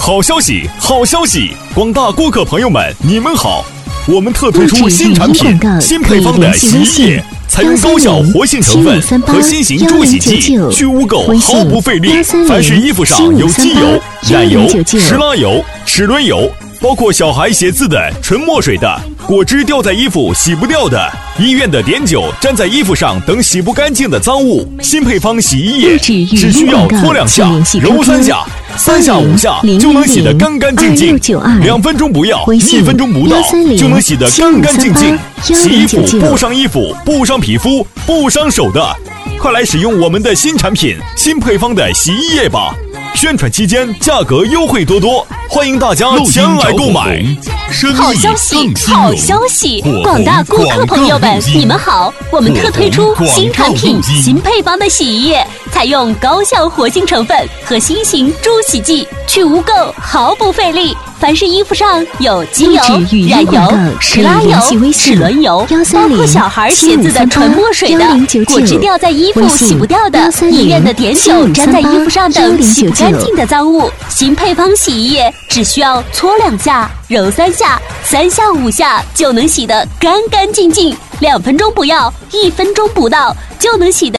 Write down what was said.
好消息，好消息！广大顾客朋友们，你们好！我们特推出新产品，新配方的洗衣液，采用高效活性成分和新型助洗剂，去污垢毫不费力。凡是衣服上有机油、染油、石拉油、齿轮油，包括小孩写字的、纯墨水的、果汁掉在衣服洗不掉的、医院的碘酒粘在衣服上等洗不干净的脏物，新配方洗衣液只需要搓2下、揉3下，3下5下就能洗得干干净净，2分钟不要，1分钟不到就能洗得干干净净。洗衣服不伤衣服，不伤皮肤，不伤手的，快来使用我们的新产品、新配方的洗衣液吧！宣传期间价格优惠多多，欢迎大家前来购买。 好消息，好消息！广大顾客朋友们，你们好！我们特推出新产品、新配方的洗衣液，采用高效活性成分和新型助洗剂，去污垢毫不费力。凡是衣服上有机油、染油、石拉油、齿轮油，包括小孩写字的纯墨水的、果汁掉在衣服洗不掉的、医院的碘酒粘在衣服上等洗不干净的脏物，新配方洗衣液只需要搓2下、揉3下、3下5下就能洗得干干净净，2分钟不要，1分钟不到就能洗得